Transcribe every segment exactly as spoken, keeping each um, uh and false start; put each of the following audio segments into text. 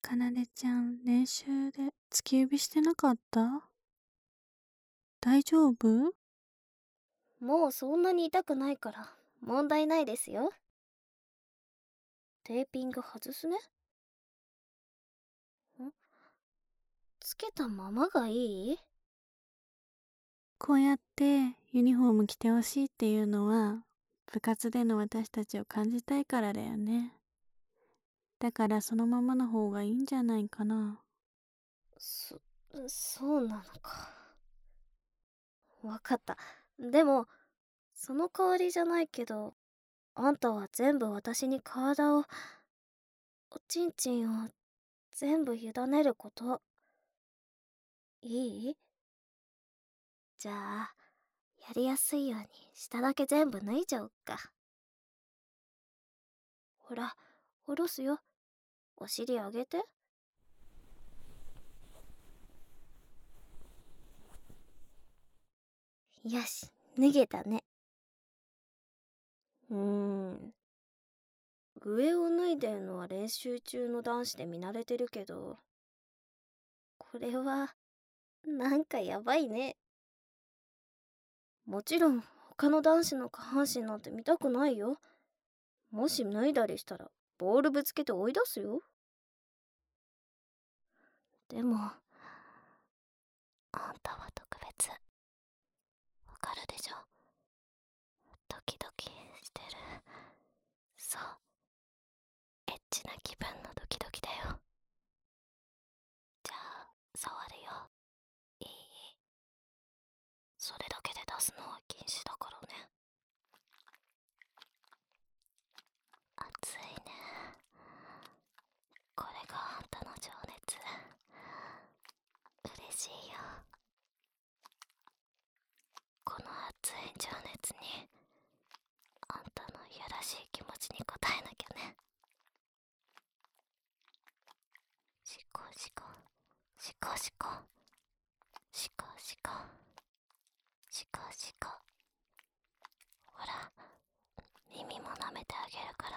かなでちゃん、練習で突き指してなかった？大丈夫？ もうそんなに痛くないから問題ないですよ。テーピング外すね。んつけたままがいい？ こうやってユニフォーム着てほしいっていうのは、部活での私たちを感じたいからだよね。だからそのままの方がいいんじゃないかな。 そ、そうなのか。わかった。でも、その代わりじゃないけど、あんたは全部私に体を、おちんちんを全部委ねること。いい？じゃあ、やりやすいように下だけ全部脱いじゃおっか。ほら、下ろすよ。お尻上げて。よし、脱げたね。うーん。上を脱いでるのは練習中の男子で見慣れてるけど、これは、なんかやばいね。もちろん、他の男子の下半身なんて見たくないよ。もし脱いだりしたら、ボールぶつけて追い出すよ。でも、あんたは特別。わかるでしょ？ドキドキしてる。そう。エッチな気分のドキドキだよ。じゃあ、触るよ。いい？それだけで出すのは禁止だからね。熱いね。これがあんたの情熱。嬉しいよ。この熱い情熱にあんたのいやらしい気持ちに応えなきゃね。シコシコシコシコシコシコシコシコ。ほら、耳も舐めてあげるから。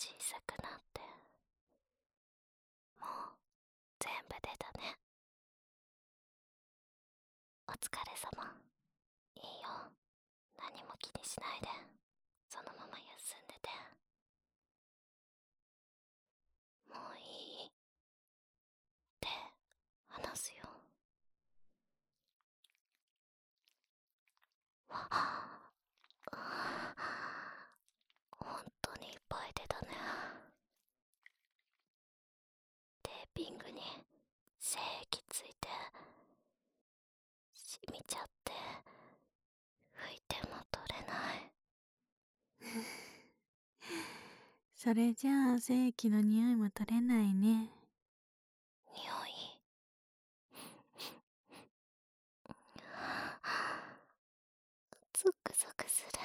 小さくなって、もう全部出たね。お疲れ様。いいよ、何も気にしないでそのまま休んでて。もういいって話すよ。わあ、本当にいっぱい出たね。テーピングに精液ついて染みちゃって拭いても取れない。 それじゃあ精液の匂いも取れないね。 匂いゾクゾクする。